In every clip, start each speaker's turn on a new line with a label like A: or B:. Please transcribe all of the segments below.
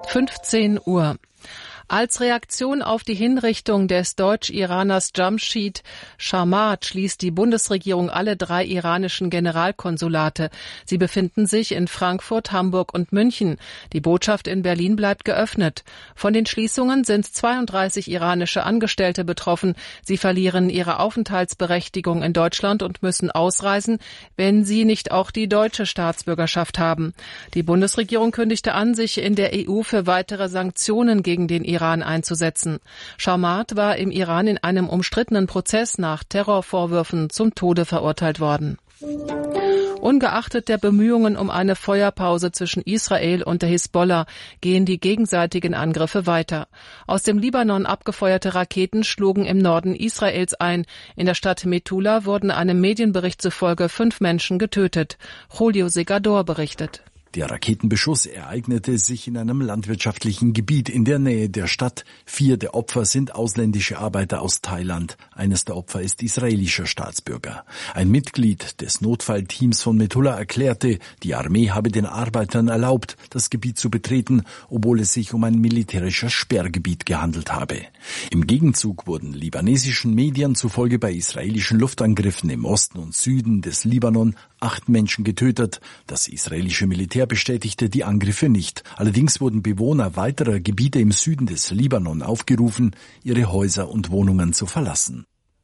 A: 15 Uhr. Als Reaktion auf die Hinrichtung des Deutsch-Iraners Jamshid Sharmat schließt die Bundesregierung alle 3 iranischen Generalkonsulate. Sie befinden sich in Frankfurt, Hamburg und München. Die Botschaft in Berlin bleibt geöffnet. Von den Schließungen sind 32 iranische Angestellte betroffen. Sie verlieren ihre Aufenthaltsberechtigung in Deutschland und müssen ausreisen, wenn sie nicht auch die deutsche Staatsbürgerschaft haben. Die Bundesregierung kündigte an, sich in der EU für weitere Sanktionen gegen den Iran einzusetzen. Sharmat war im Iran in einem umstrittenen Prozess nach Terrorvorwürfen zum Tode verurteilt worden. Ungeachtet der Bemühungen um eine Feuerpause zwischen Israel und der Hisbollah gehen die gegenseitigen Angriffe weiter. Aus dem Libanon abgefeuerte Raketen schlugen im Norden Israels ein. In der Stadt Metula wurden einem Medienbericht zufolge 5 Menschen getötet. Julio Segador berichtet.
B: Der Raketenbeschuss ereignete sich in einem landwirtschaftlichen Gebiet in der Nähe der Stadt. 4 der Opfer sind ausländische Arbeiter aus Thailand. Eines der Opfer ist israelischer Staatsbürger. Ein Mitglied des Notfallteams von Metula erklärte, die Armee habe den Arbeitern erlaubt, das Gebiet zu betreten, obwohl es sich um ein militärisches Sperrgebiet gehandelt habe. Im Gegenzug wurden libanesischen Medien zufolge bei israelischen Luftangriffen im Osten und Süden des Libanon 8 Menschen getötet. Das israelische Militär bestätigte die Angriffe nicht. Allerdings wurden Bewohner weiterer Gebiete im Süden des Libanon aufgerufen, ihre Häuser und Wohnungen zu verlassen.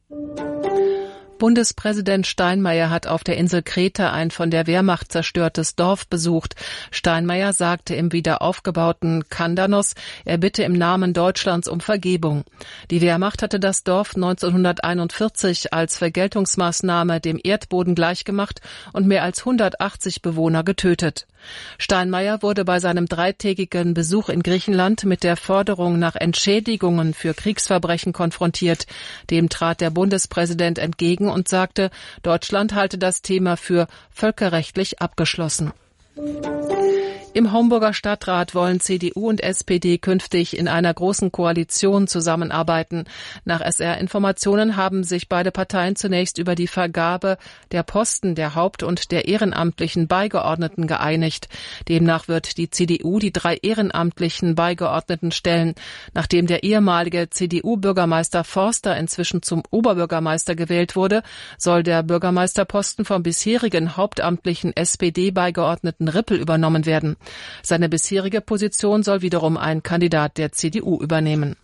A: Bundespräsident Steinmeier hat auf der Insel Kreta ein von der Wehrmacht zerstörtes Dorf besucht. Steinmeier sagte im wiederaufgebauten Kandanos, er bitte im Namen Deutschlands um Vergebung. Die Wehrmacht hatte das Dorf 1941 als Vergeltungsmaßnahme dem Erdboden gleichgemacht und mehr als 180 Bewohner getötet. Steinmeier wurde bei seinem 3-tägigen Besuch in Griechenland mit der Forderung nach Entschädigungen für Kriegsverbrechen konfrontiert. Dem trat der Bundespräsident entgegen und sagte, Deutschland halte das Thema für völkerrechtlich abgeschlossen. Im Homburger Stadtrat wollen CDU und SPD künftig in einer großen Koalition zusammenarbeiten. Nach SR-Informationen haben sich beide Parteien zunächst über die Vergabe der Posten der Haupt- und der ehrenamtlichen Beigeordneten geeinigt. Demnach wird die CDU die 3 ehrenamtlichen Beigeordneten stellen. Nachdem der ehemalige CDU-Bürgermeister Forster inzwischen zum Oberbürgermeister gewählt wurde, soll der Bürgermeisterposten vom bisherigen hauptamtlichen SPD-Beigeordneten Rippel übernommen werden. Seine bisherige Position soll wiederum ein Kandidat der CDU übernehmen.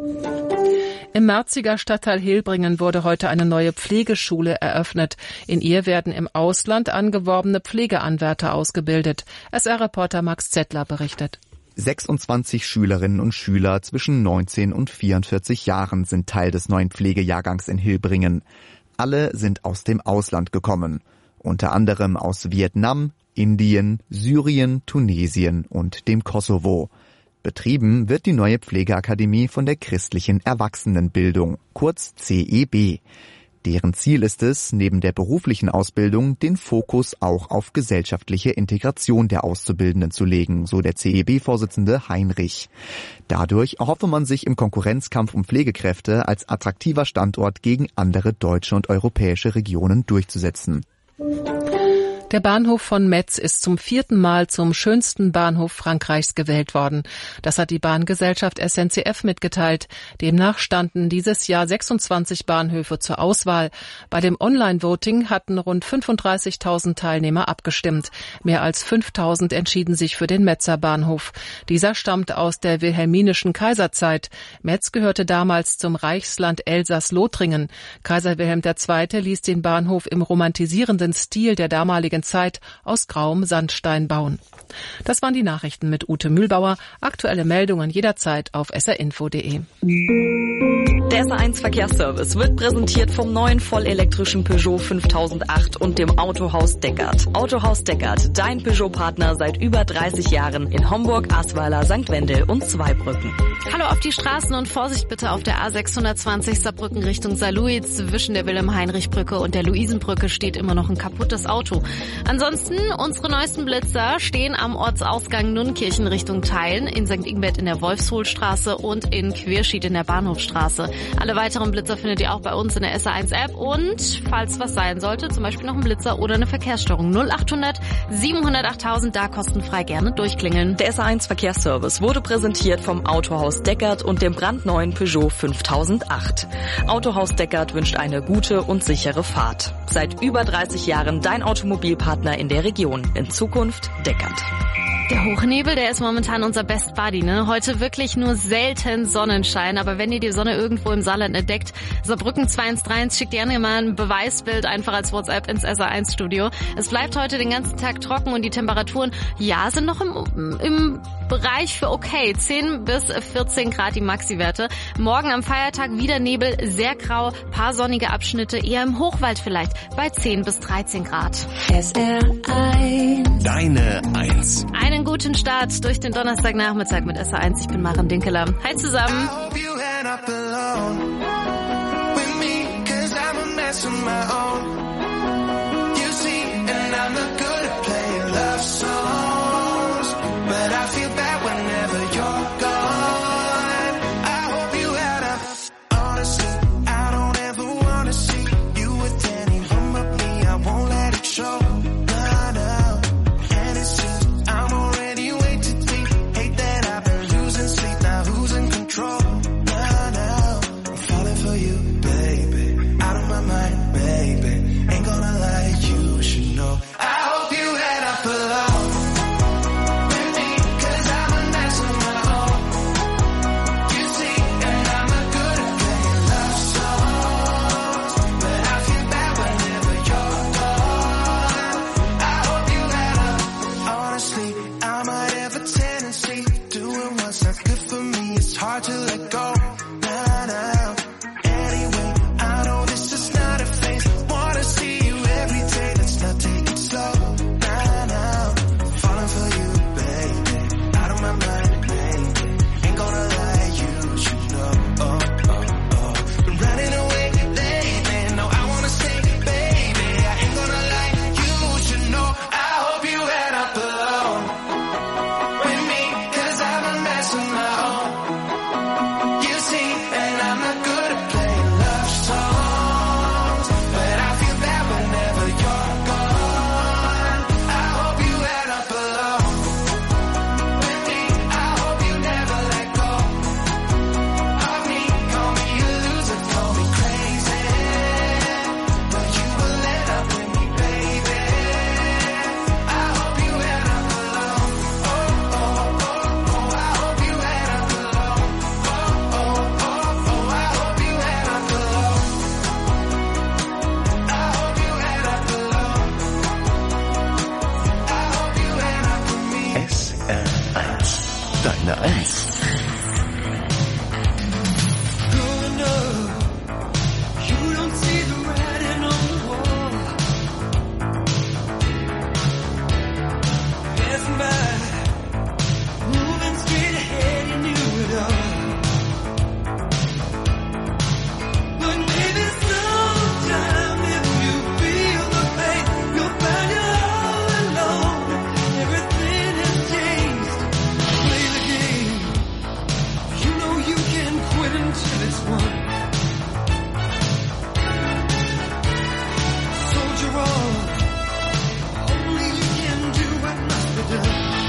A: Im Merziger Stadtteil Hilbringen wurde heute eine neue Pflegeschule eröffnet. In ihr werden im Ausland angeworbene Pflegeanwärter ausgebildet. SR-Reporter Max Zettler berichtet.
C: 26 Schülerinnen und Schüler zwischen 19 und 44 Jahren sind Teil des neuen Pflegejahrgangs in Hilbringen. Alle sind aus dem Ausland gekommen, unter anderem aus Vietnam, Indien, Syrien, Tunesien und dem Kosovo. Betrieben wird die neue Pflegeakademie von der Christlichen Erwachsenenbildung, kurz CEB. Deren Ziel ist es, neben der beruflichen Ausbildung den Fokus auch auf gesellschaftliche Integration der Auszubildenden zu legen, so der CEB-Vorsitzende Heinrich. Dadurch erhoffe man sich im Konkurrenzkampf um Pflegekräfte als attraktiver Standort gegen andere deutsche und europäische Regionen durchzusetzen.
A: Der Bahnhof von Metz ist zum 4. Mal zum schönsten Bahnhof Frankreichs gewählt worden. Das hat die Bahngesellschaft SNCF mitgeteilt. Demnach standen dieses Jahr 26 Bahnhöfe zur Auswahl. Bei dem Online-Voting hatten rund 35.000 Teilnehmer abgestimmt. Mehr als 5.000 entschieden sich für den Metzer Bahnhof. Dieser stammt aus der wilhelminischen Kaiserzeit. Metz gehörte damals zum Reichsland Elsass-Lothringen. Kaiser Wilhelm II. Ließ den Bahnhof im romantisierenden Stil der damaligen Zeit aus grauem Sandstein bauen. Das waren die Nachrichten mit Ute Mühlbauer. Aktuelle Meldungen jederzeit auf srinfo.de.
D: Der SR1 Verkehrsservice wird präsentiert vom neuen vollelektrischen Peugeot 5008 und dem Autohaus Deckert. Autohaus Deckert, dein Peugeot-Partner seit über 30 Jahren in Homburg, Asweiler, St. Wendel und Zweibrücken.
E: Hallo auf die Straßen und Vorsicht bitte auf der A620 Saarbrücken Richtung Saarlouis. Zwischen der Wilhelm-Heinrich-Brücke und der Luisenbrücke steht immer noch ein kaputtes Auto. Ansonsten, unsere neuesten Blitzer stehen am Ortsausgang Nunnkirchen Richtung Theilen, in St. Ingbert in der Wolfshohlstraße und in Querschied in der Bahnhofstraße. Alle weiteren Blitzer findet ihr auch bei uns in der SA1-App und falls was sein sollte, zum Beispiel noch ein Blitzer oder eine Verkehrsstörung, 0800 700 8000, da kostenfrei gerne durchklingeln.
D: Der SA1 Verkehrsservice wurde präsentiert vom Autohaus Deckert und dem brandneuen Peugeot 5008. Autohaus Deckert wünscht eine gute und sichere Fahrt. Seit über 30 Jahren dein Automobilpartner in der Region. In Zukunft Deckert.
E: Der Hochnebel, der ist momentan unser Best Buddy, ne? Heute wirklich nur selten Sonnenschein, aber wenn ihr die Sonne irgendwo im Saarland entdeckt, Saarbrücken 213, schickt gerne mal ein Beweisbild einfach als WhatsApp ins SA1-Studio. Es bleibt heute den ganzen Tag trocken und die Temperaturen, ja, sind noch im Bereich für okay. 10 bis 14 Grad die Maxi-Werte. Morgen am Feiertag wieder Nebel, sehr grau, paar sonnige Abschnitte, eher im Hochwald vielleicht, bei 10 bis 13 Grad.
F: SR1.
G: Deine 1.
E: Einen guten Start durch den Donnerstagnachmittag mit SA1. Ich bin Maren Dinkeler. Hi zusammen.
G: Deine 1.
H: Soldier on, only you can do what must be done.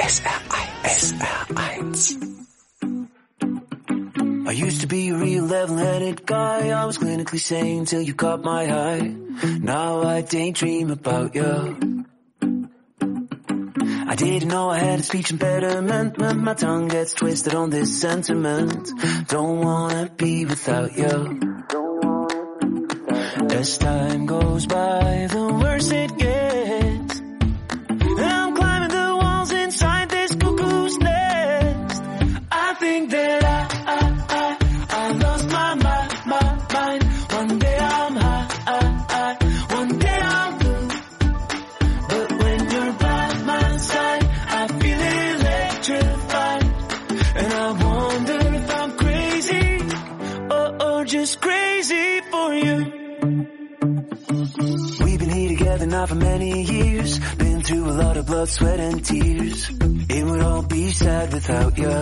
G: SR1.
H: I used to be a real level-headed guy. I was clinically sane till you caught my eye. Now I daydream about you. I didn't know I had a speech impediment, but my tongue gets twisted on this sentiment. Don't wanna be without you. As time goes by, the worse it gets. I'm climbing the walls inside this cuckoo's nest. I think that I lost my mind. One day I'm high, one day I'm blue. But when you're by my side, I feel electrified. And I wonder if I'm crazy, or just crazy for you. We've been here together now for many years. Been through a lot of blood, sweat and tears. It would all be sad without you.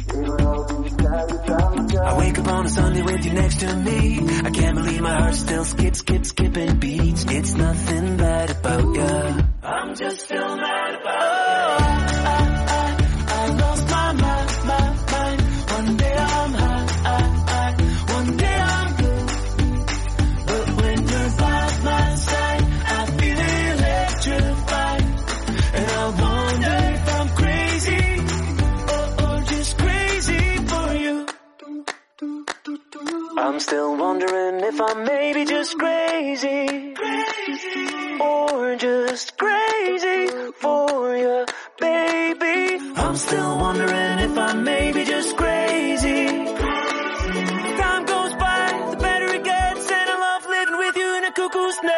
H: I wake up on a Sunday with you next to me. I can't believe my heart still skipping beats. It's nothing bad about you. I'm just still mad about you. I lost my mind. One day I'm high, one day I'm blue. But when you're by my side, I feel electrified. And I wonder if I'm crazy, or just crazy for you. I'm still wondering if I'm maybe just crazy, or just crazy for you, baby. I'm still wondering if I'm maybe just crazy. Time goes by, the better it gets, and I love living with you in a cuckoo's nest.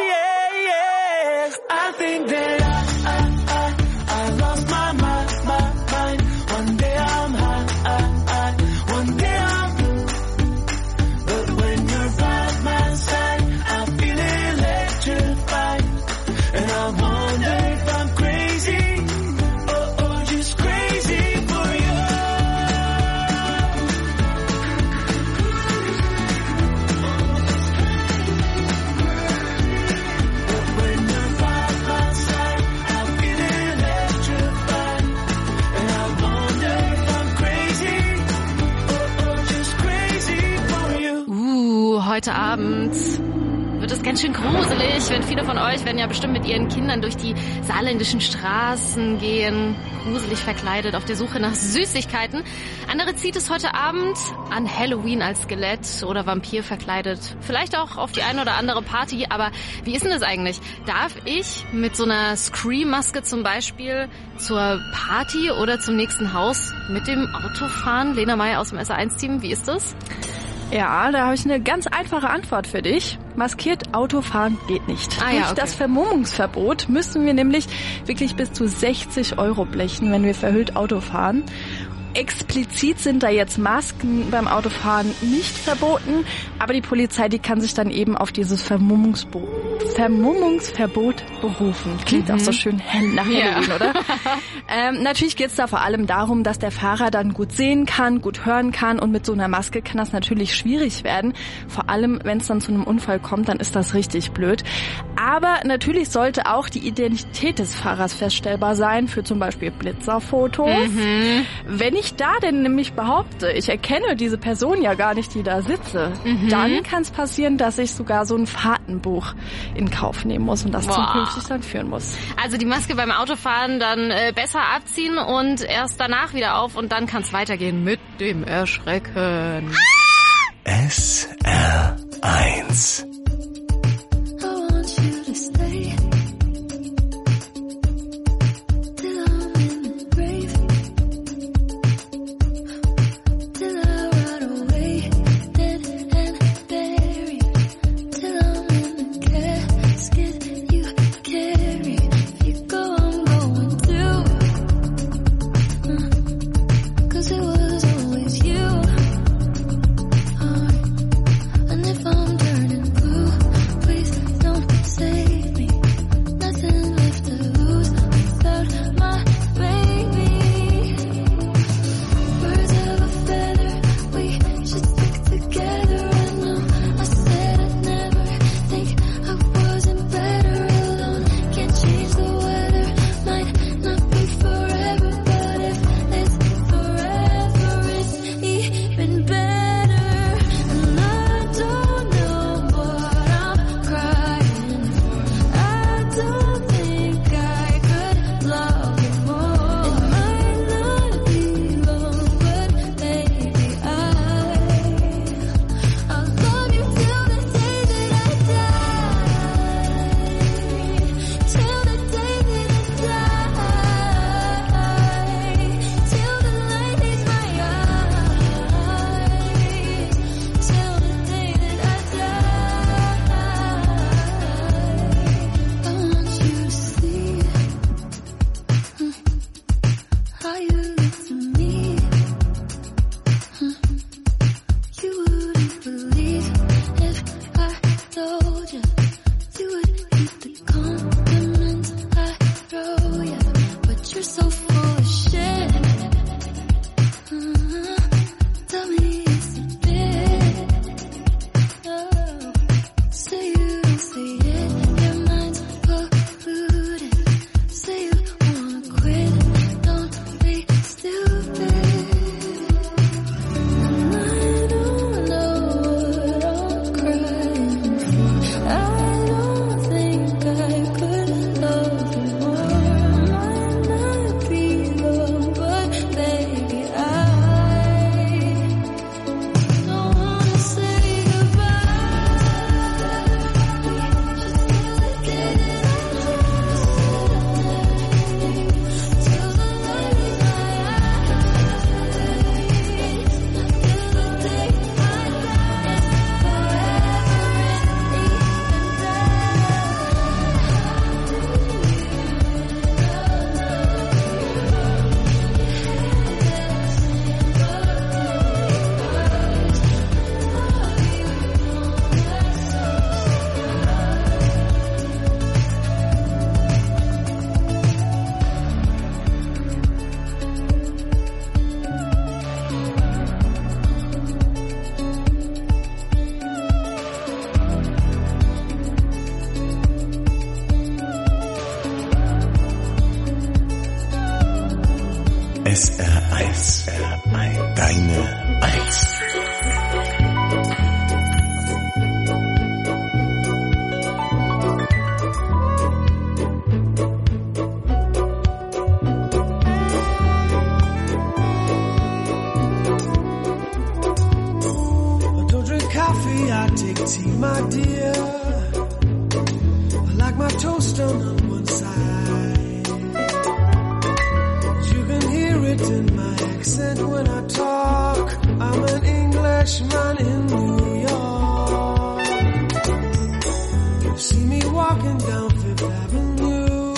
H: I think that I lost my mind. One day I'm high, one day I'm blue. But when you're by my side, I feel electrified. And I wonder if I'm crazy, or just crazy for you. But when you're by my side, I feel electrified. And I wonder if I'm crazy, or just crazy for you.
E: Heute Abend wird es ganz schön gruselig, wenn viele von euch werden ja bestimmt mit ihren Kindern durch die saarländischen Straßen gehen, gruselig verkleidet, auf der Suche nach Süßigkeiten. Andere zieht es heute Abend an Halloween als Skelett oder Vampir verkleidet. Vielleicht auch auf die eine oder andere Party, aber wie ist denn das eigentlich? Darf ich mit so einer Scream-Maske zum Beispiel zur Party oder zum nächsten Haus mit dem Auto fahren? Lena Meyer aus dem SR1-Team, wie ist das?
I: Ja, da habe ich eine ganz einfache Antwort für dich. Maskiert Autofahren geht nicht.
E: Ja,
I: Durch das Vermummungsverbot müssen wir nämlich wirklich bis zu 60 € blechen, wenn wir verhüllt Auto fahren. Explizit sind da jetzt Masken beim Autofahren nicht verboten, aber die Polizei, die kann sich dann eben auf dieses Vermummungsverbot berufen. Klingt auch so schön nach Halloween, oder? Natürlich geht es da vor allem darum, dass der Fahrer dann gut sehen kann, gut hören kann, und mit so einer Maske kann das natürlich schwierig werden. Vor allem, wenn es dann zu einem Unfall kommt, dann ist das richtig blöd. Aber natürlich sollte auch die Identität des Fahrers feststellbar sein, für zum Beispiel Blitzerfotos. Wenn ich da denn nämlich behaupte, ich erkenne diese Person ja gar nicht, die da sitze, dann kann es passieren, dass ich sogar so ein Fahrtenbuch in Kauf nehmen muss und das zukünftig dann führen muss.
E: Also die Maske beim Autofahren dann besser abziehen und erst danach wieder auf, und dann kann es weitergehen mit dem Erschrecken.
G: SR1.
F: And if I'm turning blue, please don't save me.
G: SR1. Deine Eins.
H: I don't drink coffee, I take tea, my dear. I like my toast on one side. You can hear it in my accent when I talk. I'm an Englishman in New York. You see me walking down Fifth Avenue,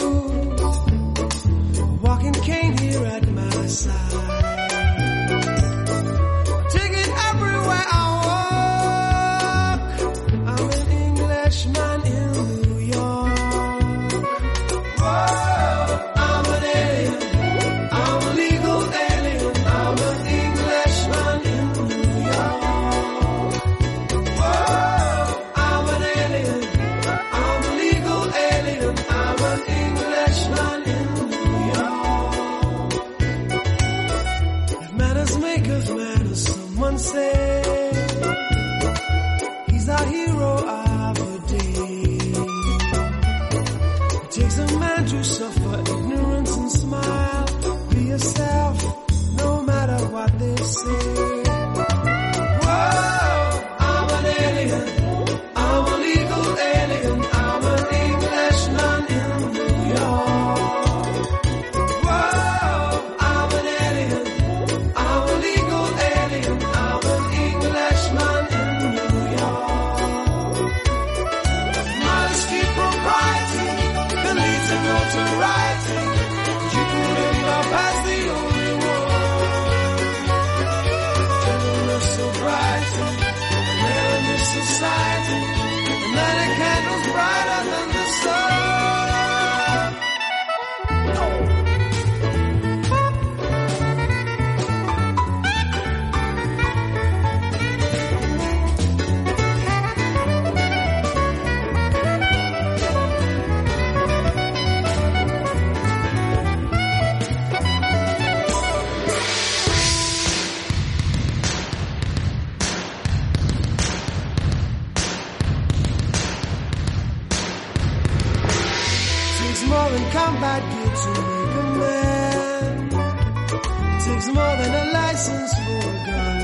H: a walking cane here at my side. Take it everywhere I walk. I'm an Englishman in New York. Whoa, I'm an alien. I'm a legal alien. I'm an Englishman in New York. Whoa, I'm an alien. I'm a legal alien. I'm an Englishman in New York. If manners make of manners, someone say he's our hero of the day. It takes a man to suffer ignorance and smile. Be yourself, no matter what they say. Whoa, I'm an alien. I'm a legal alien. I'm an Englishman in New York. Whoa, I'm an alien. I'm a legal alien. I'm an Englishman in New York. Modesty, propriety can lead to notoriety. You can end up as the only one. Gentleness, sobriety, man in this society. And then a candle's brighter than the sun. Takes more than combat gear to make a man. Takes more than a license for a gun.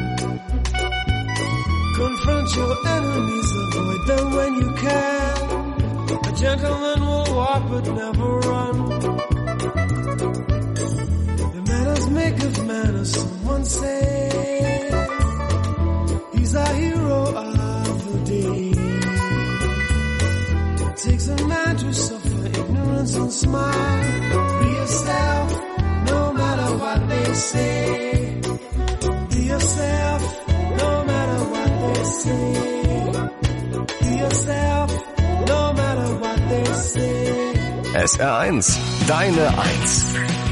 H: Confront your enemies, avoid them when you can. A gentleman will walk but never run. The manners make of manners, someone say. He's our hero of the day. It takes a man to suffer ignorance and smile. Be yourself, no matter say. Be yourself, no matter what they say. Be yourself, no matter what they say.
G: SR1, deine Eins.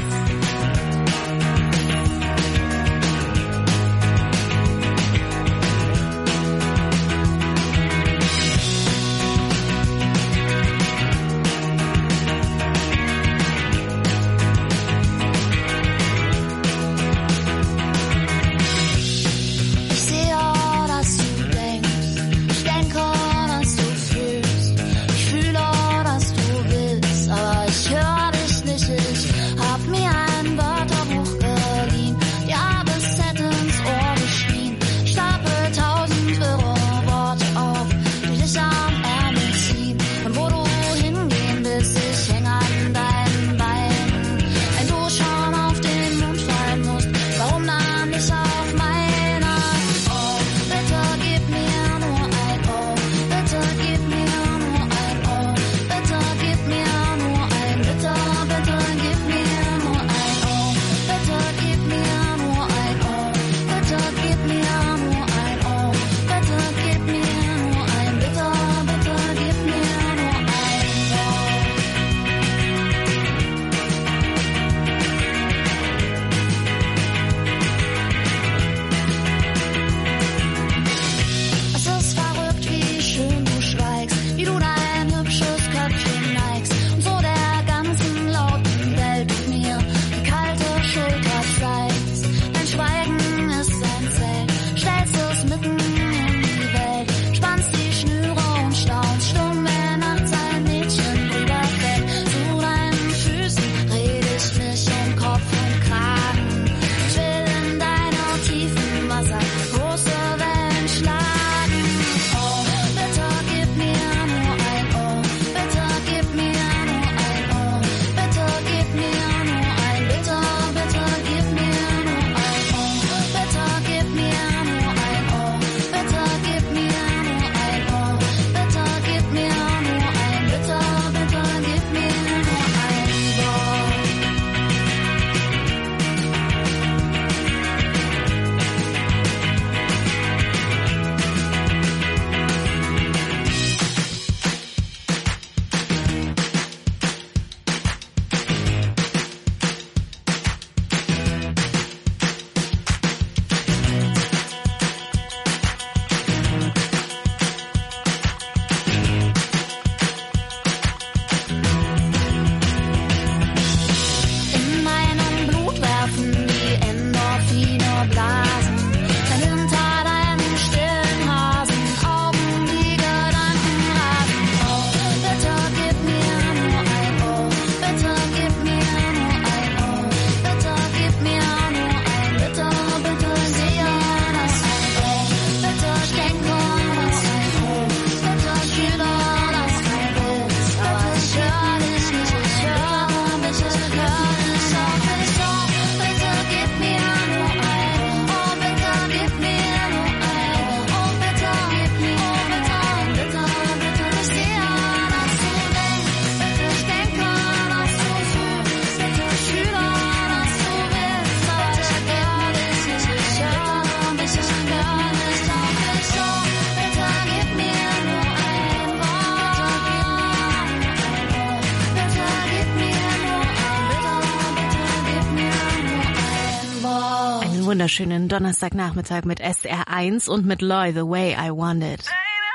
E: Wunderschönen Donnerstagnachmittag mit SR1 und mit Loy, The Way I Want It.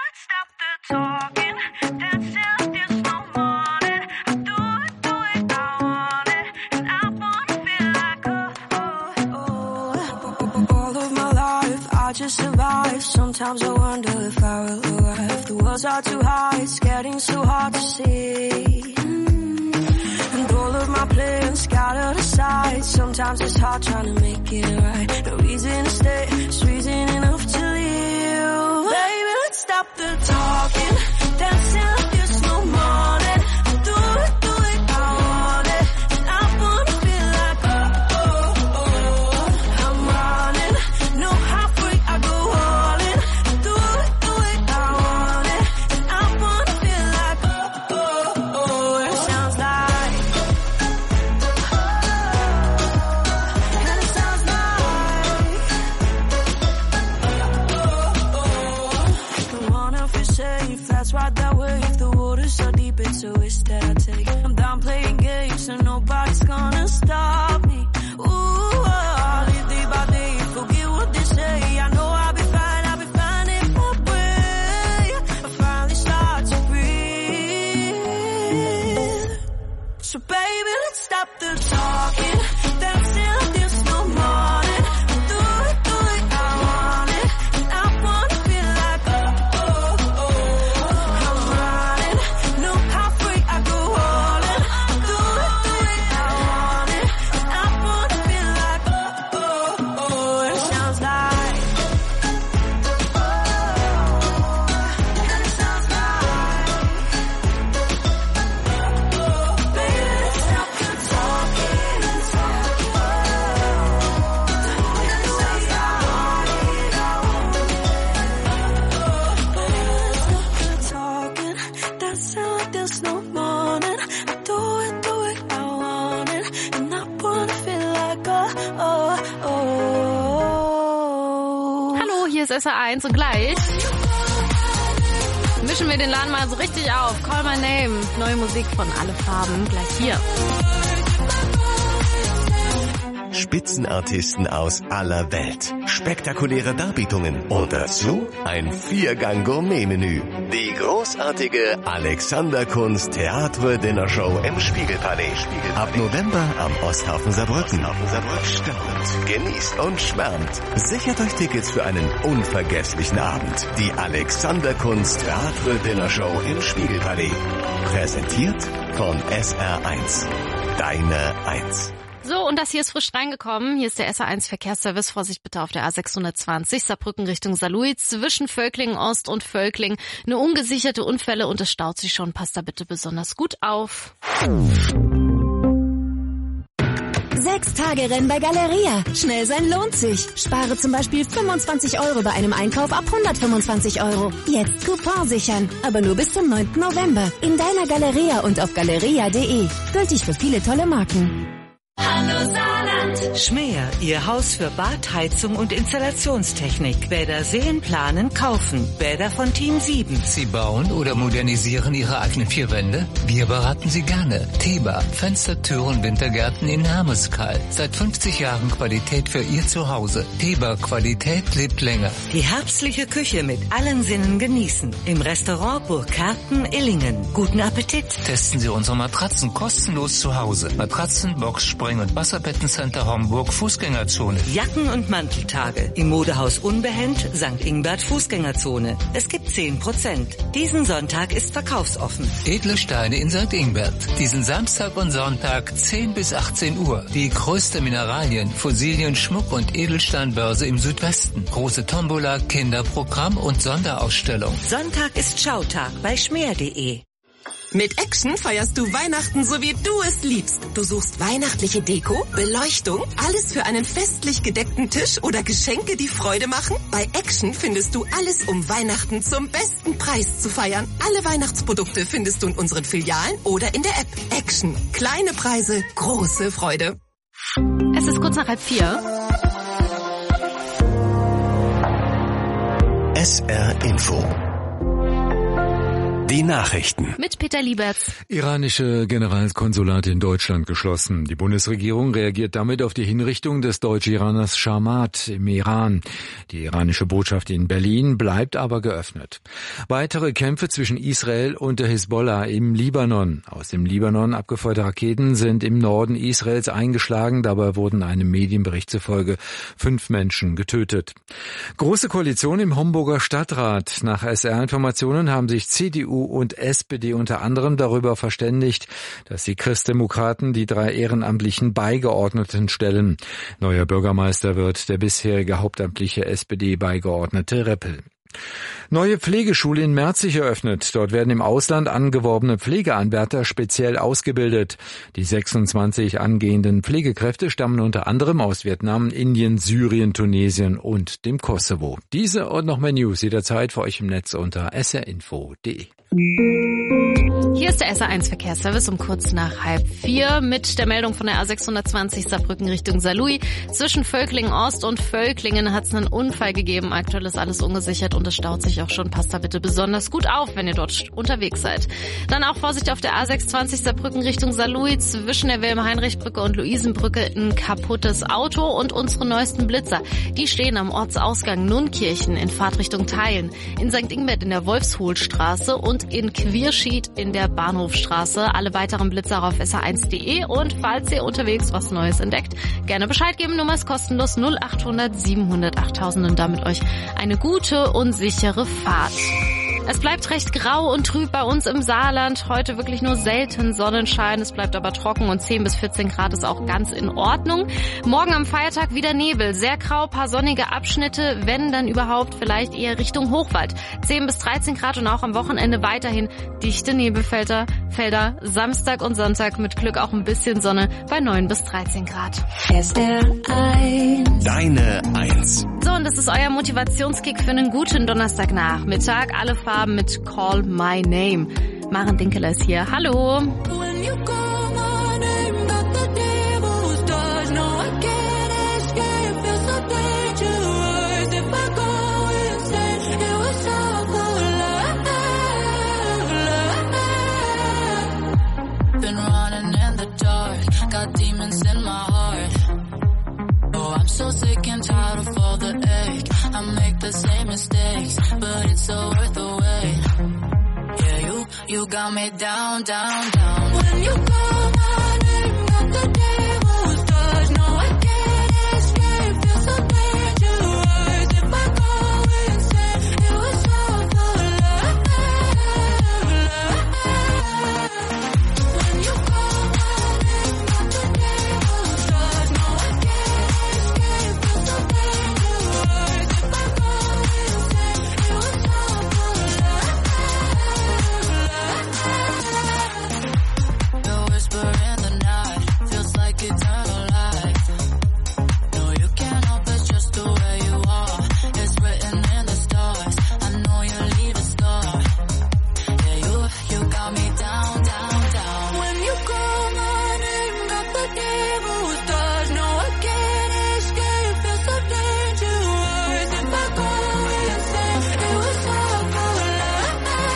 J: Just survive. Sometimes I wonder if I will arrive. The walls are too high, it's getting so hard to see. And all of my plans scattered aside. Sometimes it's hard trying to make it right. No reason to stay, just reason enough to leave. Baby, let's stop the talking, dancing like there's no morning. Do it, I want it. And I wanna feel like I'm running. No halfway, I go all in. Do it, I want it. And I wanna feel like it sounds like. And it sounds oh, oh.
E: Hallo, hier ist SR1 und gleich mischen wir den Laden mal so richtig auf. Call My Name, neue Musik von Alle Farben, gleich hier.
G: Spitzenartisten aus aller Welt, spektakuläre Darbietungen und dazu ein 4-Gang-Gourmet-Menü. Die großartige Alexanderkunst Theatre Dinner Show im Spiegelpalais. Ab November am Osthafen Saarbrücken. Staunt, genießt und schwärmt. Sichert euch Tickets für einen unvergesslichen Abend. Die Alexanderkunst Theatre Dinner Show im Spiegelpalais. Präsentiert von SR1. Deine 1.
E: So, und das hier ist frisch reingekommen. Hier ist der SR1 Verkehrsservice. Vorsicht bitte auf der A620, Saarbrücken Richtung Saarlouis, zwischen Völklingen Ost und Völklingen. Eine ungesicherte Unfälle und es staut sich schon. Passt da bitte besonders gut auf.
K: 6-Tage-Rennen bei Galeria. Schnell sein lohnt sich. Spare zum Beispiel 25 € bei einem Einkauf ab 125 €. Jetzt Coupon sichern. Aber nur bis zum 9. November. In deiner Galeria und auf galeria.de. Gültig für viele tolle Marken.
L: Hallo Saarland. Schmäher, Ihr Haus für Bad, Heizung und Installationstechnik. Bäder sehen, planen, kaufen. Bäder von Team 7.
M: Sie bauen oder modernisieren Ihre eigenen 4 Wände? Wir beraten Sie gerne. Teba, Fenster, Türen, Wintergärten in Hermeskal. Seit 50 Jahren Qualität für Ihr Zuhause. Teba, Qualität lebt länger.
L: Die herbstliche Küche mit allen Sinnen genießen. Im Restaurant Burgkarten, Illingen. Guten Appetit.
M: Testen Sie unsere Matratzen kostenlos zu Hause. Matratzen, Box, Spring- und Wasserbettencenter Homburg, Fußgängerzone.
L: Jacken- und Manteltage. Im Modehaus Unbehend, St. Ingbert, Fußgängerzone. Es gibt 10%. Diesen Sonntag ist verkaufsoffen.
M: Edle Steine in St. Ingbert. Diesen Samstag und Sonntag 10 bis 18 Uhr. Die größte Mineralien-, Fossilien-, Schmuck- und Edelsteinbörse im Südwesten. Große Tombola, Kinderprogramm und Sonderausstellung.
L: Sonntag ist Schautag bei schmäher.de.
N: Mit Action feierst du Weihnachten, so wie du es liebst. Du suchst weihnachtliche Deko, Beleuchtung, alles für einen festlich gedeckten Tisch oder Geschenke, die Freude machen? Bei Action findest du alles, um Weihnachten zum besten Preis zu feiern. Alle Weihnachtsprodukte findest du in unseren Filialen oder in der App. Action. Kleine Preise, große Freude.
E: Es ist kurz nach 3:30.
G: SR Info. Die Nachrichten.
E: Mit Peter Lieberts.
B: Iranische Generalkonsulate in Deutschland geschlossen. Die Bundesregierung reagiert damit auf die Hinrichtung des Deutsch-Iraners Sharmat im Iran. Die iranische Botschaft in Berlin bleibt aber geöffnet. Weitere Kämpfe zwischen Israel und der Hisbollah im Libanon. Aus dem Libanon abgefeuerte Raketen sind im Norden Israels eingeschlagen. Dabei wurden einem Medienbericht zufolge 5 Menschen getötet. Große Koalition im Homburger Stadtrat. Nach SR-Informationen haben sich CDU und SPD unter anderem darüber verständigt, dass die Christdemokraten die 3 ehrenamtlichen Beigeordneten stellen. Neuer Bürgermeister wird der bisherige hauptamtliche SPD-Beigeordnete Reppel. Neue Pflegeschule in Merzig eröffnet. Dort werden im Ausland angeworbene Pflegeanwärter speziell ausgebildet. Die 26 angehenden Pflegekräfte stammen unter anderem aus Vietnam, Indien, Syrien, Tunesien und dem Kosovo. Diese und noch mehr News jederzeit für euch im Netz unter srinfo.de.
E: Hier ist der SR1 Verkehrsservice um kurz nach 3:30 mit der Meldung von der A620 Saarbrücken Richtung Saarlouis. Zwischen Völklingen Ost und Völklingen hat es einen Unfall gegeben. Aktuell ist alles ungesichert und es staut sich auch schon. Passt da bitte besonders gut auf, wenn ihr dort unterwegs seid. Dann auch Vorsicht auf der A620 Saarbrücken Richtung Saarlouis. Zwischen der Wilhelm-Heinrich-Brücke und Luisenbrücke ein kaputtes Auto und unsere neuesten Blitzer. Die stehen am Ortsausgang Nunkirchen in Fahrtrichtung Teilen, in St. Ingbert in der Wolfshohlstraße und in Quierschied in der Bahnhofstraße. Alle weiteren Blitzer auf sr1.de und falls ihr unterwegs was Neues entdeckt, gerne Bescheid geben. Nummer ist kostenlos 0800 700 8000 und damit euch eine gute und sichere Fahrt. Es bleibt recht grau und trüb bei uns im Saarland. Heute wirklich nur selten Sonnenschein. Es bleibt aber trocken und 10 bis 14 Grad ist auch ganz in Ordnung. Morgen am Feiertag wieder Nebel. Sehr grau, paar sonnige Abschnitte, wenn dann überhaupt vielleicht eher Richtung Hochwald. 10 bis 13 Grad und auch am Wochenende weiterhin dichte Nebelfelder. Samstag und Sonntag mit Glück auch ein bisschen Sonne bei 9 bis 13 Grad.
F: SR1.
G: Deine 1.
E: So, und das ist euer Motivationskick für einen guten Donnerstagnachmittag. Alle Farben mit Call My Name. Maren Dinkeler ist hier. Hallo.
J: When you call my name, got the devil's touch. No, I can't
O: so sick and tired of all the ache. I make the same mistakes, but it's so worth the wait. Yeah, you got me down, down, down. When you call my name, got the devil's touch. No, I can't escape, feel so dangerous. If I go insane, it was all for love. When you call my name, got the devil's touch. No, I can't escape, feel so dangerous. If I go insane, it was all for love. The whisper in the night feels like eternal light. No, you can't help it's just the way you are. It's written in the stars. I know you leave a scar. Yeah, you got me down, down, down. When you call my name, got the devil's touch. No, I can't escape. Feel so dangerous. If I go insane, it was all for love.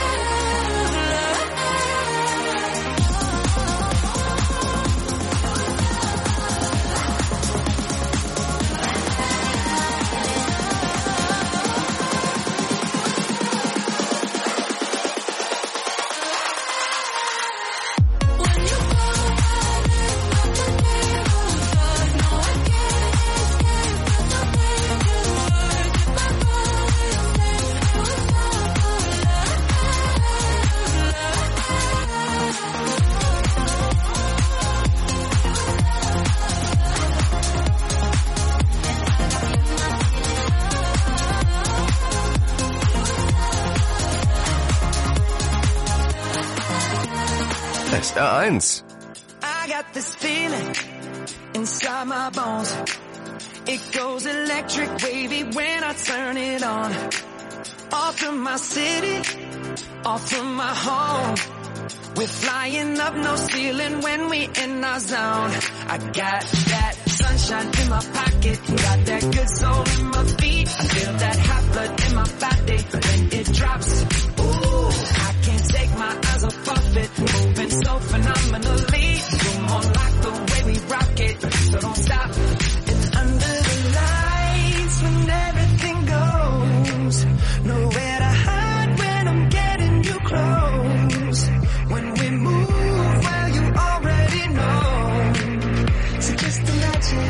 G: SR1.
H: I got this feeling inside my bones. It goes electric wavy when I turn it on. Off from my city, off from my home. We're flying up, no ceiling when we in our zone. I got that sunshine in my pocket, got that good soul in my feet. I feel that hot blood in my body when it drops. Ooh, I can't take my eyes off of it, moving so phenomenally. You're more like the way we rock it, so don't stop. And under the lights when everything goes, nowhere to hide when I'm getting you close. When we move, well, you already know. So just imagine.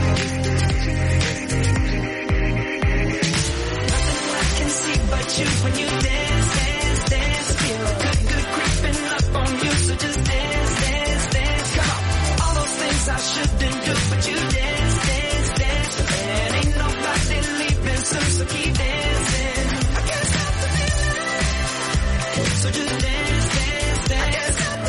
H: Nothing I can see but you when you dance, dance, dance. Feel good creeping up on you. So just dance, dance, dance. Come on. All those things I shouldn't do, but you dance, dance, dance. And ain't nobody leaving soon, so keep dancing. I can't stop the feeling. So just dance, dance, dance.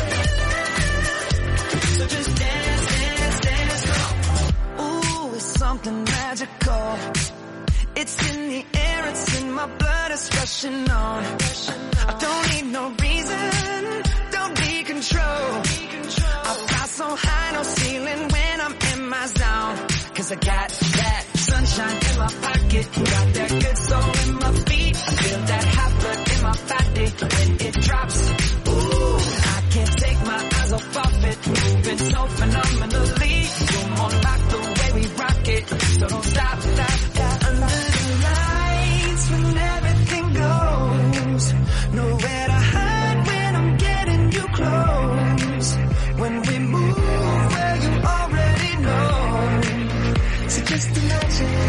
H: So just dance, dance, dance. Ooh, it's something magical. It's in the air, it's in my blood, it's rushing on. I don't need no reason, don't be control. I fly so high, no ceiling when I'm in my zone. Cause I got that sunshine in my pocket, got that good soul in my feet. I feel that hot blood in my body when it drops. Ooh, I can't take my eyes off of it, moving so phenomenally. You're more like the way we rock it, so don't stop, stop, stop. Under the lights when everything goes, nowhere to hide when I'm getting you close. When we move, well, you already know. So just imagine.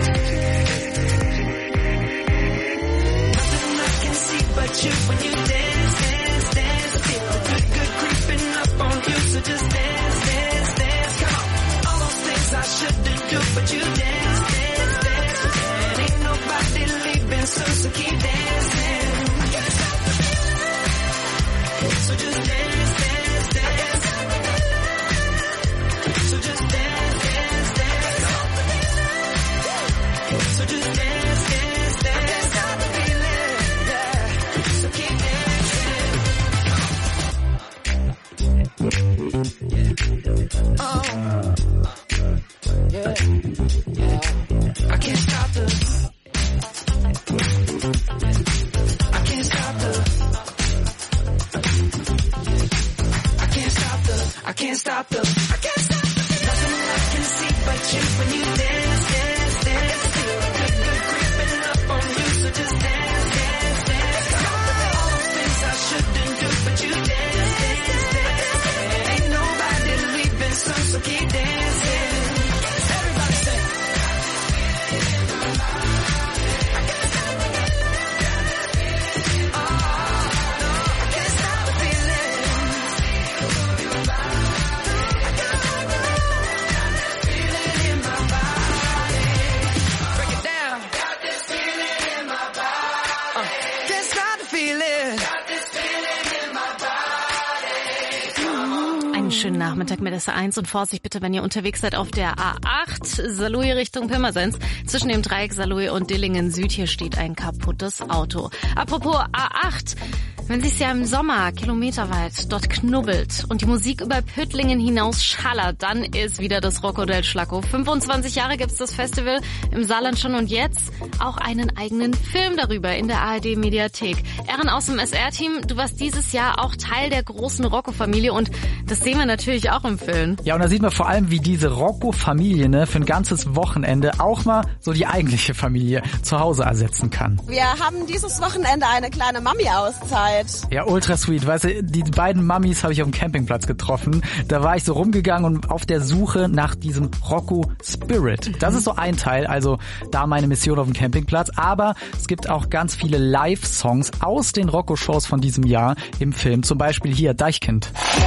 H: Nothing I can see but you when you dance, dance, dance. Feel good creeping up on you. So just dance, dance, dance. Come on. All those things I shouldn't do, but you dance, dance, dance. And ain't nobody leaving soon, so keep dancing. I can't stop the feeling. So just dance, dance, dance. So just dance, dance, dance. So just dance, dance, dance. I can't stop the feeling, yeah. So keep dancing. Oh, yeah, yeah. I can't stop the.
E: wunderschönen Nachmittag mit SA1 und Vorsicht bitte, wenn ihr unterwegs seid auf der A8 Saarlouis Richtung Pirmasens. Zwischen dem Dreieck Saarlouis und Dillingen Süd, hier steht ein kaputtes Auto. Apropos A8, wenn sich's ja im Sommer kilometerweit dort knubbelt und die Musik über Püttlingen hinaus schallert, dann ist wieder das Rocco del Schlacco. 25 Jahre gibt's das Festival im Saarland schon und jetzt auch einen eigenen Film darüber in der ARD-Mediathek. Ehren aus dem SR-Team, du warst dieses Jahr auch Teil der großen Rocco-Familie und das sehen wir natürlich auch im Film.
P: Ja, und da sieht man vor allem, wie diese Rocco-Familie für ein ganzes Wochenende auch mal so die eigentliche Familie zu Hause ersetzen kann.
Q: Wir haben dieses Wochenende eine kleine Mami-Auszeit.
P: Ja, ultra sweet. Weißt du, die beiden Mamis habe ich auf dem Campingplatz getroffen. Da war ich so rumgegangen und auf der Suche nach diesem Rocco Spirit. Das ist so ein Teil, also da meine Mission auf dem Campingplatz. Aber es gibt auch ganz viele Live-Songs aus den Rocco-Shows von diesem Jahr im Film. Zum Beispiel hier Deichkind.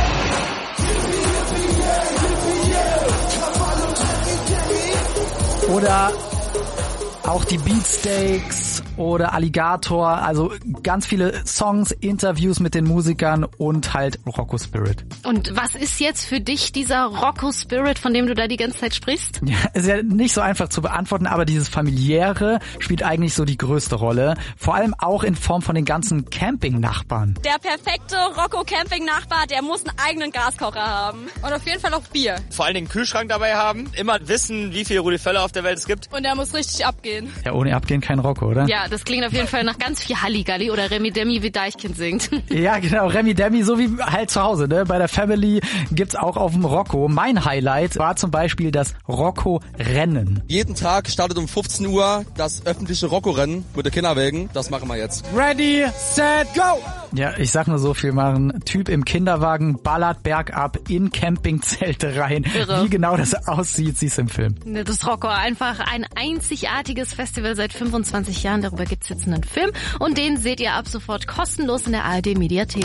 P: Oder auch die Beatsteaks oder Alligator, also ganz viele Songs, Interviews mit den Musikern und halt Rocco Spirit.
E: Und was ist jetzt für dich dieser Rocco Spirit, von dem du da die ganze Zeit sprichst?
P: Ja, ist ja nicht so einfach zu beantworten, aber dieses Familiäre spielt eigentlich so die größte Rolle. Vor allem auch in Form von den ganzen Camping-Nachbarn.
Q: Der perfekte Rocco-Camping-Nachbar, der muss einen eigenen Gaskocher haben. Und auf jeden Fall auch Bier.
R: Vor allen Dingen einen Kühlschrank dabei haben, immer wissen, wie viele Rudi Völler auf der Welt es gibt.
Q: Und der muss richtig abgehen.
P: Ja, ohne Abgehen kein Rocco, oder?
E: Ja, das klingt auf jeden Fall nach ganz viel Halligalli oder Remi Demi, wie Deichkind singt.
P: Ja, genau, Remi Demi, so wie halt zu Hause, ne? Bei der Family gibt's auch auf dem Rocco. Mein Highlight war zum Beispiel das Rocco-Rennen.
S: Jeden Tag startet um 15 Uhr das öffentliche Rocco-Rennen mit den Kinderwägen. Das machen wir jetzt.
P: Ready, set, go! Ja, ich sag nur so viel machen. Typ im Kinderwagen ballert bergab in Campingzelte rein.
E: Irre.
P: Wie genau das aussieht, siehst du im Film.
E: Das Rocco, einfach ein einzigartiges Festival seit 25 Jahren. Darüber gibt's jetzt einen Film und den seht ihr ab sofort kostenlos in der ARD-Mediathek.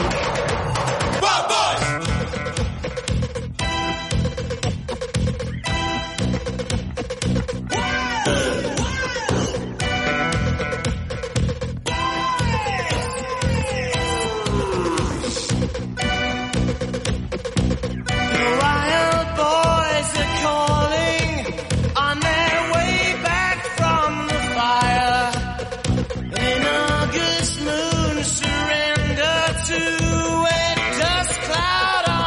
H: Moon surrender to a dust cloud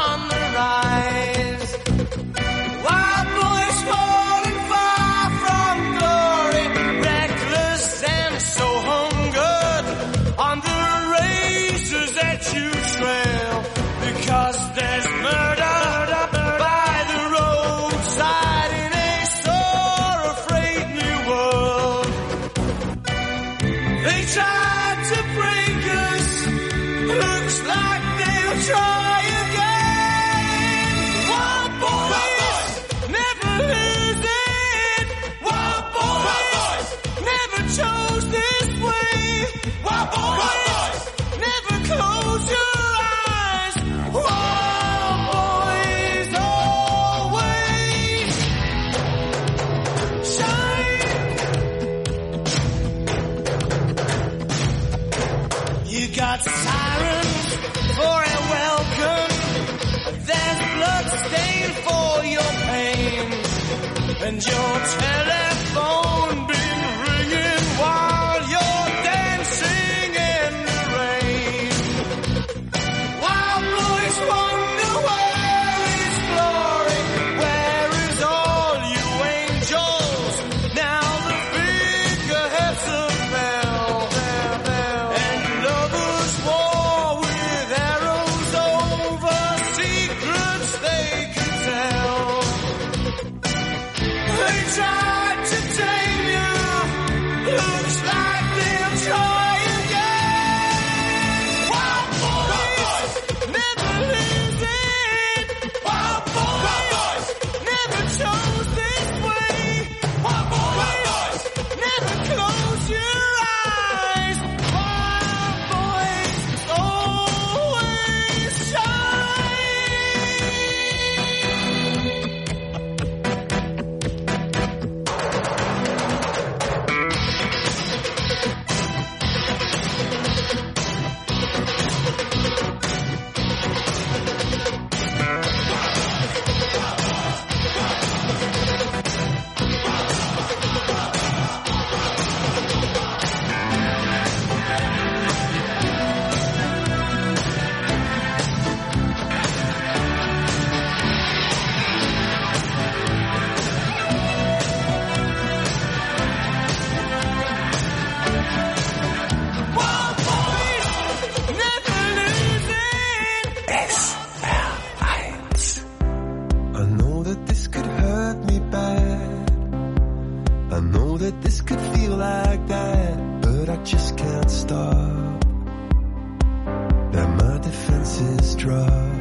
H: that this could feel like that, but I just can't stop. Now my defenses drop.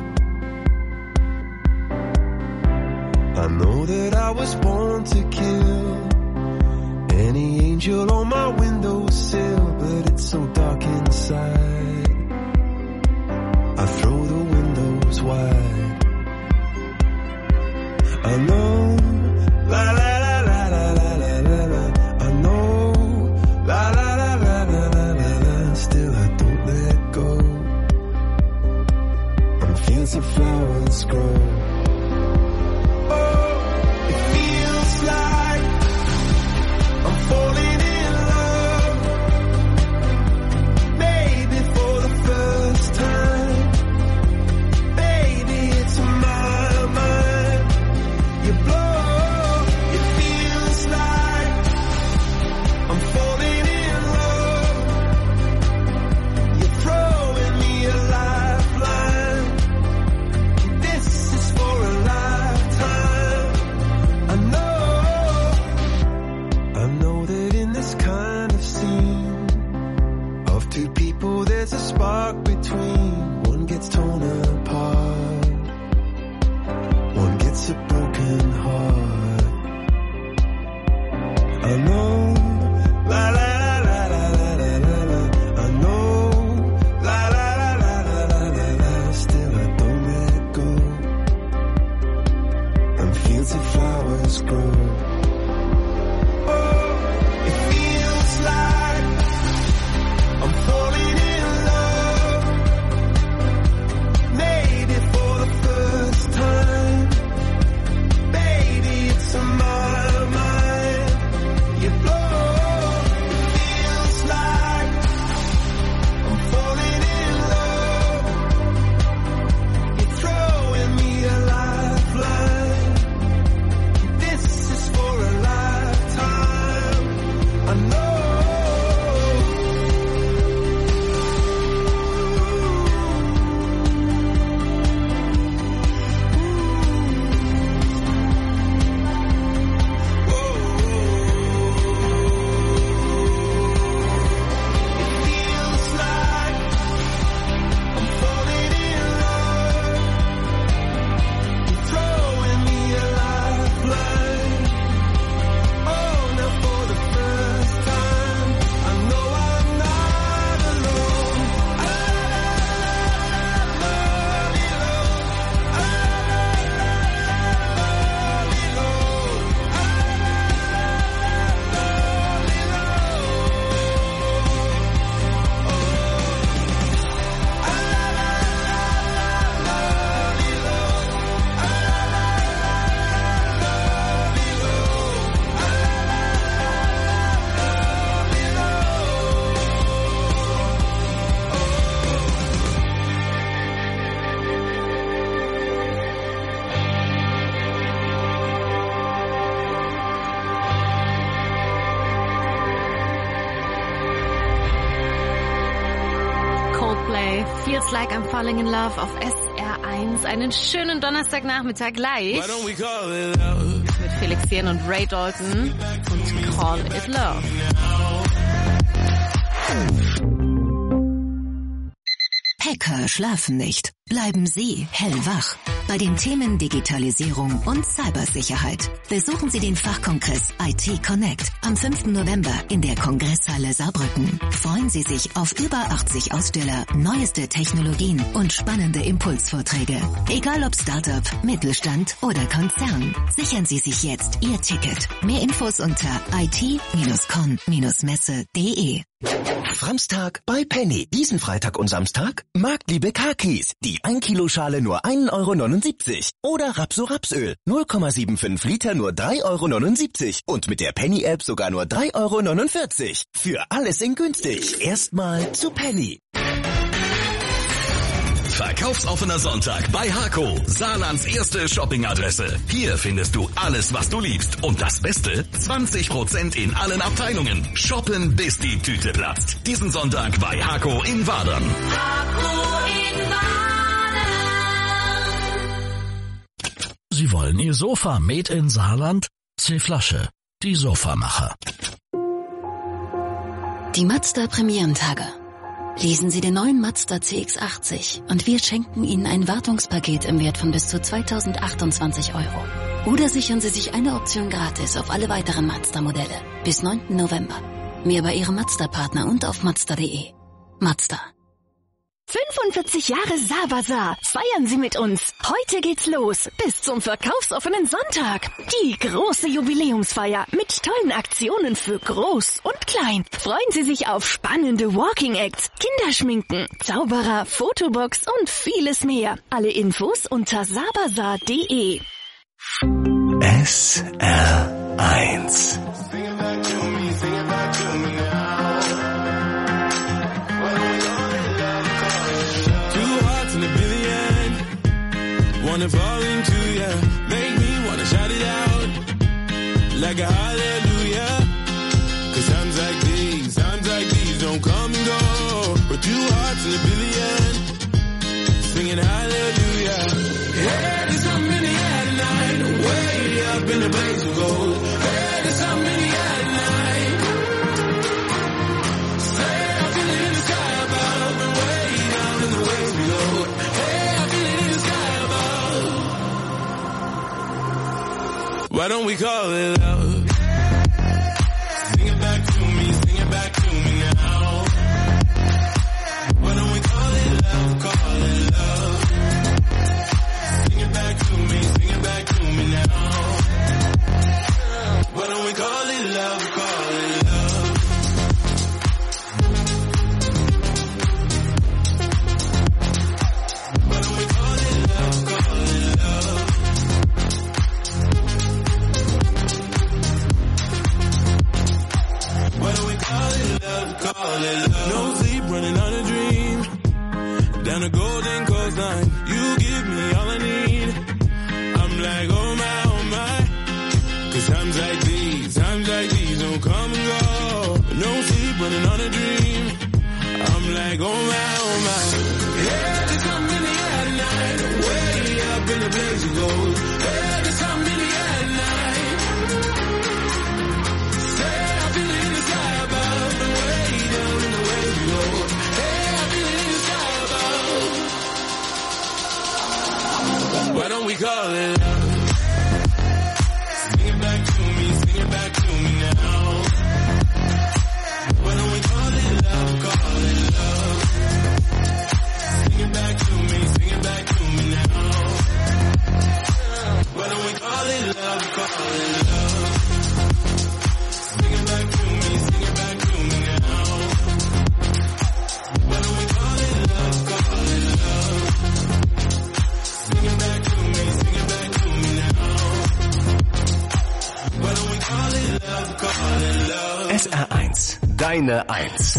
H: I know that I was born to kill any angel on my windowsill, but it's so dark inside. I throw the windows wide. I know, la la la la la la la la la. I know, la la la la la la la la. Still I don't let go. And fields of flowers grow. Oh, it feels like I'm falling in love. Maybe for the first time. Baby, it's in my mind. You blow, it feels like I'm falling in love. You're throwing me a lifeline. This is for a lifetime. I know that in this kind of scene of two people there's a spark between. One gets torn apart, one gets a broken heart. I know, la la la la la la la la la. I know, la la la la la la la la. Still I don't let go. And fields of flowers grow. Oh, it feels like I'm falling in love. Maybe for the first time. Baby, it's in my mind. You blow, it feels like I'm falling in love. You're throwing me a lifeline. This is for a lifetime. I know.
E: Coldplay, Feels Like I'm Falling in Love auf SR1. Einen schönen Donnerstagnachmittag live mit Felix Jähn und Ray Dalton und Call It Love.
K: Hacker schlafen nicht. Bleiben Sie hellwach. Bei den Themen Digitalisierung und Cybersicherheit besuchen Sie den Fachkongress IT Connect am 5. November in der Kongresshalle Saarbrücken. Freuen Sie sich auf über 80 Aussteller, neueste Technologien und spannende Impulsvorträge. Egal ob Startup, Mittelstand oder Konzern. Sichern Sie sich jetzt Ihr Ticket. Mehr Infos unter it-con-messe.de.
G: Framstag bei Penny. Diesen Freitag und Samstag Marktliebe Kakis. Die 1 Kilo Schale nur 1,79 € oder Rapso-Rapsöl 0,75 Liter nur 3,79 € und mit der Penny-App sogar nur 3,49 €. Für alles in günstig. Erstmal zu Penny.
T: Verkaufsoffener Sonntag bei Hako, Saarlands erste Shoppingadresse. Hier findest du alles, was du liebst. Und das Beste, 20% in allen Abteilungen. Shoppen, bis die Tüte platzt. Diesen Sonntag bei Hako in Wadern.
O: Hako in Wadern.
U: Sie wollen Ihr Sofa made in Saarland? C-Flasche, die Sofamacher. Die Mazda Premierentage. Lesen Sie den neuen Mazda CX-80 und wir schenken Ihnen ein Wartungspaket im Wert von bis zu 2.028 €. Oder sichern Sie sich eine Option gratis auf alle weiteren Mazda-Modelle bis 9. November. Mehr bei Ihrem Mazda-Partner und auf Mazda.de. Mazda.
K: 45 Jahre Saar-Bazar. Feiern Sie mit uns. Heute geht's los. Bis zum verkaufsoffenen Sonntag. Die große Jubiläumsfeier mit tollen Aktionen für Groß und Klein. Freuen Sie sich auf spannende Walking Acts, Kinderschminken, Zauberer, Fotobox und vieles mehr. Alle Infos unter saarbazar.de.
G: SR1
H: Wanna fall into ya, make me wanna shout it out like a hallelujah. 'Cause times like these don't come and go. But 2 hearts in a billion, singing hallelujah. Hey, there's something in the air tonight, way up in the blaze of gold. Hey, there's something in the air tonight. Say I feel it in the sky above, and way down in the waves below. Hey, I feel it in the sky above. Why don't we call it love? Sing it back to me, sing it back to me now. Why don't we call it love, call it love? Sing it back to me, sing it back to me now. Why don't we call it love, call it love? Why don't we call it love, call it love? Why don't we call it love, call it love? No sleep, running on a dream. Down a golden coastline, you give me all I need. I'm like, oh my. 'Cause times like these don't come and go. No sleep, running on a dream. I'm like, oh my. Yeah, there's something in the air tonight, way up in the blaze of gold. Yeah, there's something in the air tonight. Say I feel it in the sky above, and way down in the waves below. Hey, I feel it in the sky above. Why don't we call it love? Sing it back to me, sing it back to me now. Why don't we call it love, call it love? Sing it back to me, sing it back to me now. Why don't we call it love, call it love? Sing it back to me, sing it back to me now. Why don't we call it love, call it love? Sing it back to me, sing it back to me now. Why don't we call it love, call it love?
G: SR1, deine 1.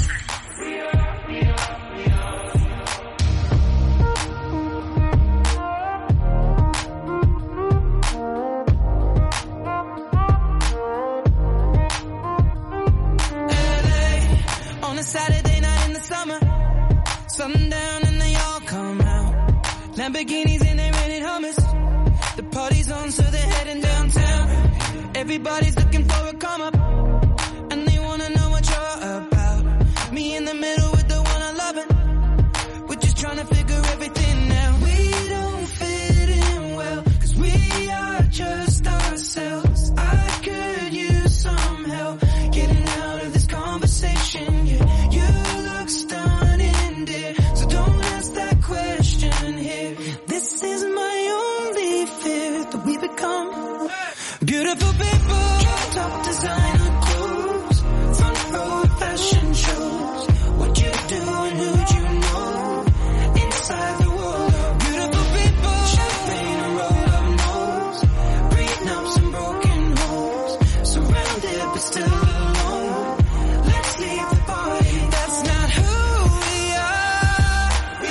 H: On a Saturday night in the summer, sundown and they all come out. Lamborghinis and they rented Hummers. The party's on, so they're heading downtown. Everybody's looking for a come up, and they wanna know what you're about. Me in the middle with the one I'm loving. We're just trying to figure everything out. We don't fit in well, 'cause we are just ourselves. I could use some help getting out of this conversation. Yeah, you look stunning, dear, so don't ask that question here. This is my only fear, that we become beautiful people. Top designer clothes, front row fashion shows. What you do and who'd you know? Inside the world of beautiful people. Champagne and roll up nose, prenups and broken homes. Surrounded but still alone. Let's leave the party. That's not who we are. We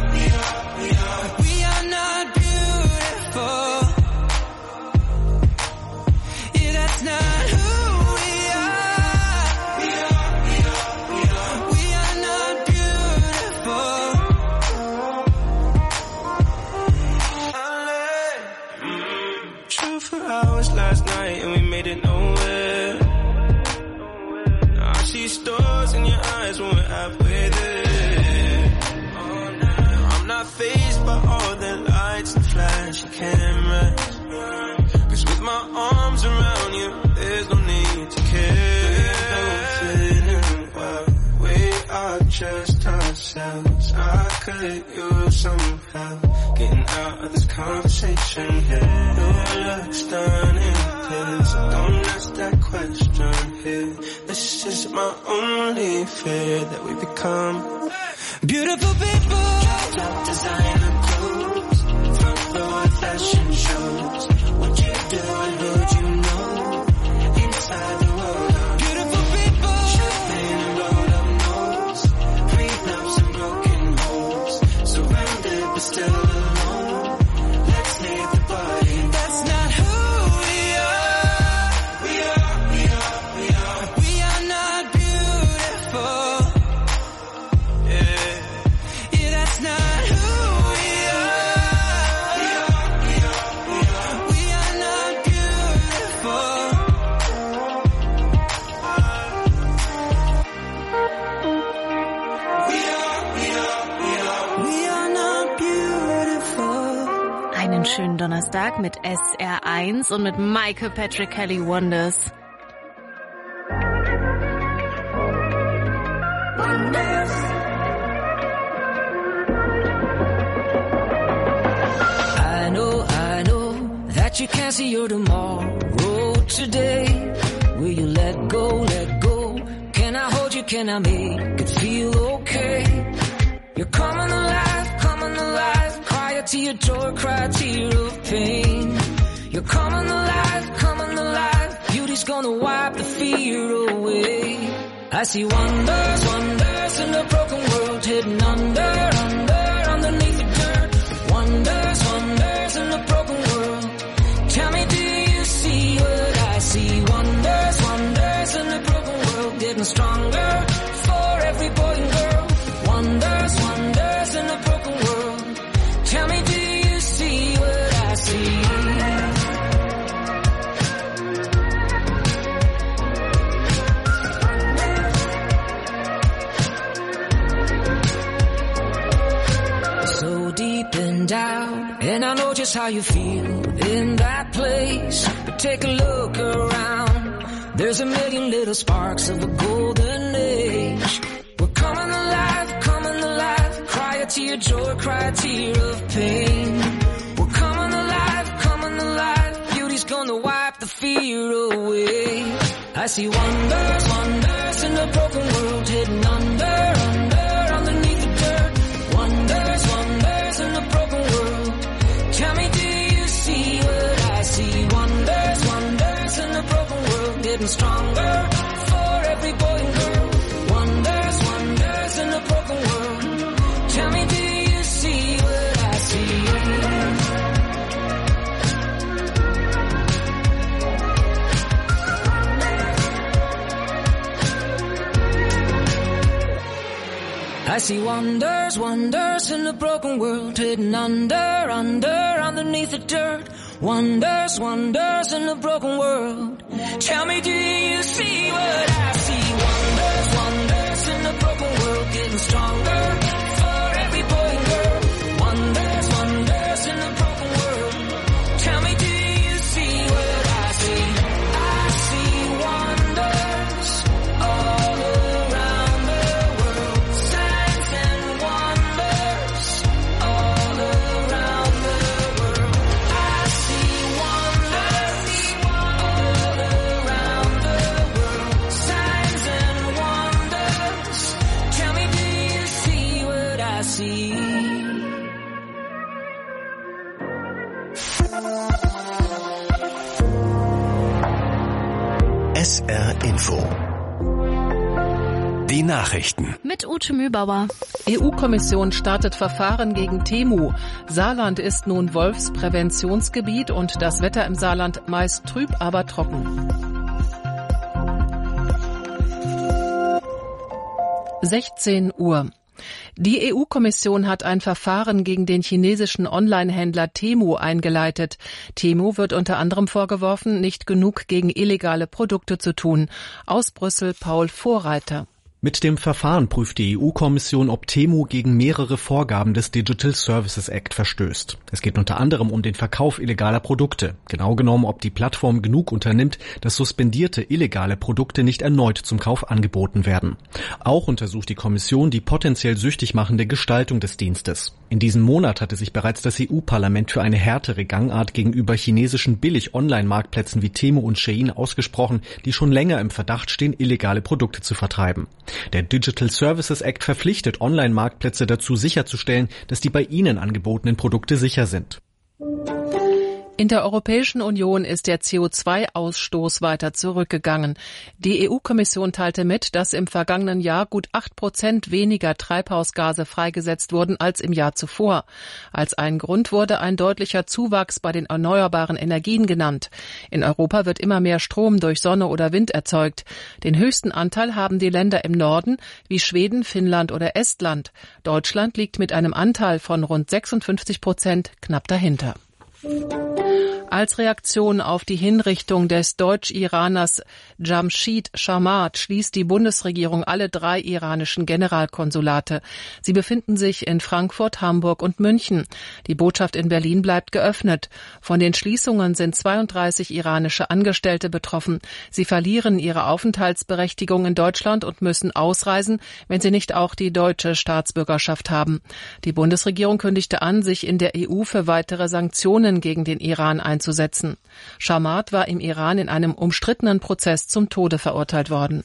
H: are not beautiful. Yeah, that's not who we are. We are not beautiful. True for hours last night and we made it nowhere. could use some help getting out of this conversation here. Your looks done in here, so don't ask that question here. This is my only fear, that we become beautiful people. Top designer clothes, front row fashion shows. What you do and who you know inside the world. Beautiful people, champagne and rolled up nose, prenups and broken homes, surrounded but still alone. Let's leave the party. That's not who we are. We are not beautiful. Yeah, that's not who we are. We are not beautiful. We are not beautiful.
E: Einen schönen Donnerstag mit SR1 und mit Michael Patrick Kelly Wonders.
H: I know that you can't see your tomorrow today. Will you let go? Can I hold you? Can I make it feel okay? You're coming alive, cry a tear of joy, cry a tear of pain. You're coming alive, beauty's gonna wipe the fear away. I see wonders in a broken world, hidden underneath the dirt. Wonders in a broken world. Tell me, do you see what I see? Wonders in a broken world, getting stronger for every boy and girl. Wonders in a broken world. Tell me, do you see what I see? So deep and down, and I know just how you feel in that place. But take a look around, there's a million little sparks of a golden age. We're coming alive, cry a tear of joy, cry a tear of pain. We're coming alive, beauty's gonna wipe the fear away. I see wonders in a broken world, hidden underneath the dirt. Wonders in a broken world. Tell me, do you see what I see? Wonders in a broken world, getting stronger for every boy and girl. Wonders in a broken world. Tell me, do you see what I see? I see wonders in a broken world, hidden underneath the dirt. Wonders in a broken world. Tell me, do you see what I see? Wonders in a broken world, getting stronger for every boy and girl. Wonders in a broken world. Tell me, do you see what I see? I see wonders all around the world. Signs and wonders all around the world. I see wonders all around the world. Signs and wonders. Tell me, do you see what I see?
G: SR Info. Die Nachrichten.
E: Mit Ute Mühlbauer.
A: EU-Kommission startet Verfahren gegen Temu. Saarland ist nun Wolfspräventionsgebiet und das Wetter im Saarland meist trüb, aber trocken. 16 Uhr. Die EU-Kommission hat ein Verfahren gegen den chinesischen Online-Händler Temu eingeleitet. Temu wird unter anderem vorgeworfen, nicht genug gegen illegale Produkte zu tun. Aus Brüssel Paul Vorreiter.
C: Mit dem Verfahren prüft die EU-Kommission, ob Temu gegen mehrere Vorgaben des Digital Services Act verstößt. Es geht unter anderem um den Verkauf illegaler Produkte. Genau genommen, ob die Plattform genug unternimmt, dass suspendierte illegale Produkte nicht erneut zum Kauf angeboten werden. Auch untersucht die Kommission die potenziell süchtig machende Gestaltung des Dienstes. In diesem Monat hatte sich bereits das EU-Parlament für eine härtere Gangart gegenüber chinesischen Billig-Online-Marktplätzen wie Temu und Shein ausgesprochen, die schon länger im Verdacht stehen, illegale Produkte zu vertreiben. Der Digital Services Act verpflichtet Online-Marktplätze dazu, sicherzustellen, dass die bei ihnen angebotenen Produkte sicher sind.
A: In der Europäischen Union ist der CO2-Ausstoß weiter zurückgegangen. Die EU-Kommission teilte mit, dass im vergangenen Jahr gut 8% weniger Treibhausgase freigesetzt wurden als im Jahr zuvor. Als ein Grund wurde ein deutlicher Zuwachs bei den erneuerbaren Energien genannt. In Europa wird immer mehr Strom durch Sonne oder Wind erzeugt. Den höchsten Anteil haben die Länder im Norden wie Schweden, Finnland oder Estland. Deutschland liegt mit einem Anteil von rund 56% knapp dahinter. Als Reaktion auf die Hinrichtung des Deutsch-Iraners Jamshid Shamard schließt die Bundesregierung alle 3 iranischen Generalkonsulate. Sie befinden sich in Frankfurt, Hamburg und München. Die Botschaft in Berlin bleibt geöffnet. Von den Schließungen sind 32 iranische Angestellte betroffen. Sie verlieren ihre Aufenthaltsberechtigung in Deutschland und müssen ausreisen, wenn sie nicht auch die deutsche Staatsbürgerschaft haben. Die Bundesregierung kündigte an, sich in der EU für weitere Sanktionen gegen den Iran einzusetzen. Shamard war im Iran in einem umstrittenen Prozess zum Tode verurteilt worden.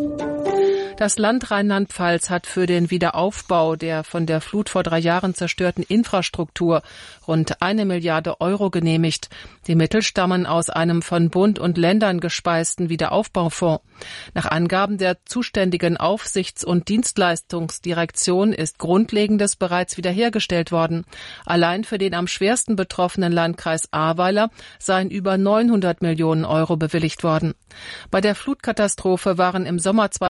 A: Das Land Rheinland-Pfalz hat für den Wiederaufbau der von der Flut vor 3 Jahren zerstörten Infrastruktur rund 1 Milliarde Euro genehmigt. Die Mittel stammen aus einem von Bund und Ländern gespeisten Wiederaufbaufonds. Nach Angaben der zuständigen Aufsichts- und Dienstleistungsdirektion ist Grundlegendes bereits wiederhergestellt worden. Allein für den am schwersten betroffenen Landkreis Ahrweiler seien über 900 Millionen Euro bewilligt worden. Bei der Flutkatastrophe waren im Sommer